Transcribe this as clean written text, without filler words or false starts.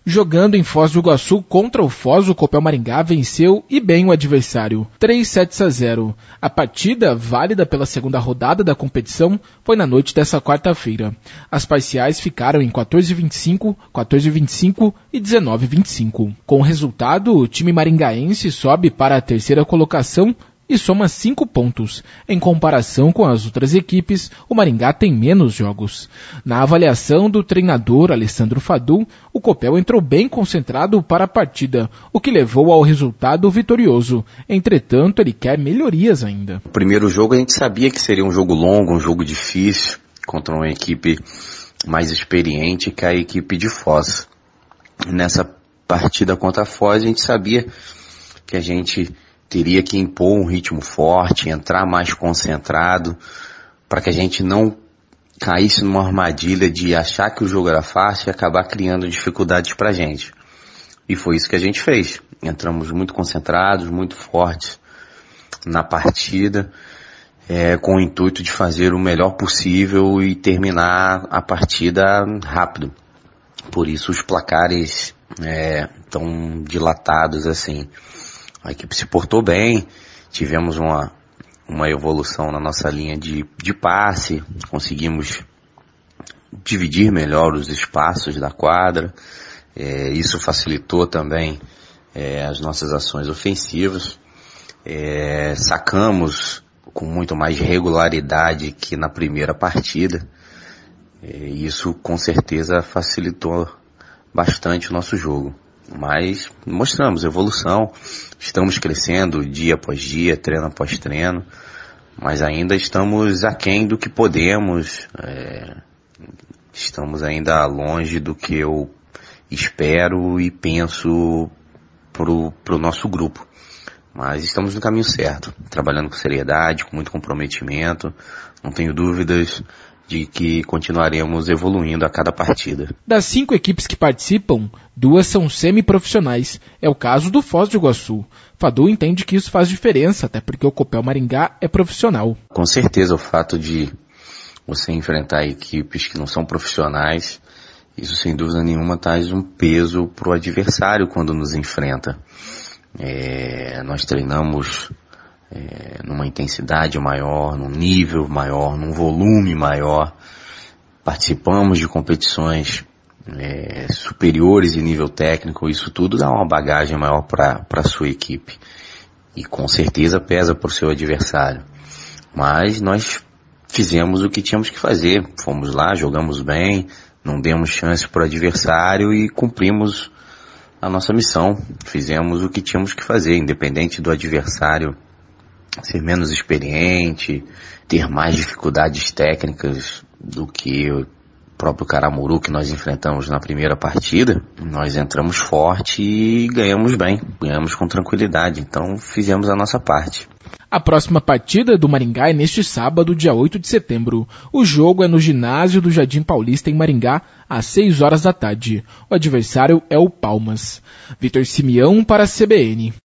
Jogando em Foz do Iguaçu contra o Foz, o Copel Maringá venceu e bem o adversário, 3-0. A partida, válida pela segunda rodada da competição, foi na noite dessa quarta-feira. As parciais ficaram em 14-25, 14-25 e 19-25. Com o resultado, o time maringaense sobe para a terceira colocação e soma 5 pontos. Em comparação com as outras equipes, o Maringá tem menos jogos. Na avaliação do treinador Alessandro Fadul, o Copel entrou bem concentrado para a partida, o que levou ao resultado vitorioso. Entretanto, ele quer melhorias ainda. O primeiro jogo a gente sabia que seria um jogo longo, um jogo difícil, contra uma equipe mais experiente que a equipe de Foz. Nessa partida contra a Foz, a gente sabia que a gente teria que impor um ritmo forte, entrar mais concentrado, para que a gente não caísse numa armadilha de achar que o jogo era fácil e acabar criando dificuldades pra gente. E foi isso que a gente fez. Entramos muito concentrados, muito fortes na partida, com o intuito de fazer o melhor possível e terminar a partida rápido. Por isso os placares tão dilatados assim. A equipe se portou bem, tivemos uma evolução na nossa linha de passe, conseguimos dividir melhor os espaços da quadra, isso facilitou também as nossas ações ofensivas, sacamos com muito mais regularidade que na primeira partida, isso com certeza facilitou bastante o nosso jogo. Mas mostramos evolução, estamos crescendo dia após dia, treino após treino, mas ainda estamos aquém do que podemos, estamos ainda longe do que eu espero e penso pro nosso grupo. Mas estamos no caminho certo, trabalhando com seriedade, com muito comprometimento, não tenho dúvidas de que continuaremos evoluindo a cada partida. Das 5 equipes que participam, 2 são semiprofissionais. É o caso do Foz do Iguaçu. Fadul entende que isso faz diferença, até porque o Copel Maringá é profissional. Com certeza o fato de você enfrentar equipes que não são profissionais, isso sem dúvida nenhuma traz um peso para o adversário quando nos enfrenta. Nós treinamos numa intensidade maior, num nível maior, num volume maior. Participamos de competições superiores em nível técnico. Isso tudo dá uma bagagem maior para a sua equipe. E com certeza pesa por seu adversário. Mas nós fizemos o que tínhamos que fazer. Fomos lá, jogamos bem, não demos chance para o adversário e cumprimos a nossa missão. Fizemos o que tínhamos que fazer, independente do adversário ser menos experiente, ter mais dificuldades técnicas do que o próprio Caramuru que nós enfrentamos na primeira partida. Nós entramos forte e ganhamos bem, ganhamos com tranquilidade, então fizemos a nossa parte. A próxima partida do Maringá é neste sábado, dia 8 de setembro. O jogo é no ginásio do Jardim Paulista, em Maringá, às 6 horas da tarde. O adversário é o Palmas. Vitor Simeão para a CBN.